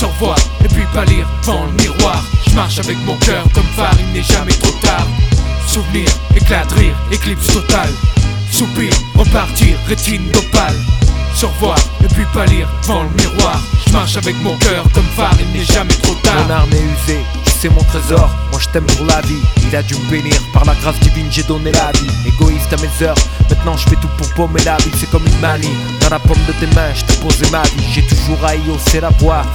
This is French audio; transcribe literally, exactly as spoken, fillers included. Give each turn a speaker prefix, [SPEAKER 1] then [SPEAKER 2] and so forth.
[SPEAKER 1] se revoir et puis pâlir devant le miroir. Je marche avec mon cœur comme phare, il n'est jamais trop tard. Souvenir, éclat de rire, éclipse totale. Soupir, repartir, rétine d'opale. Se revoir et puis pâlir devant le miroir. Je marche avec mon cœur comme phare, il n'est jamais trop tard.
[SPEAKER 2] Mon arme est usée, c'est mon trésor. Moi je t'aime pour la vie, il a dû me bénir. Par la grâce divine j'ai donné la vie. Égoïste à mes heures, maintenant je fais tout pour paumer la vie. C'est comme une manie, dans la paume de tes mains je t'ai posé ma vie. J'ai toujours haï hausser la voix,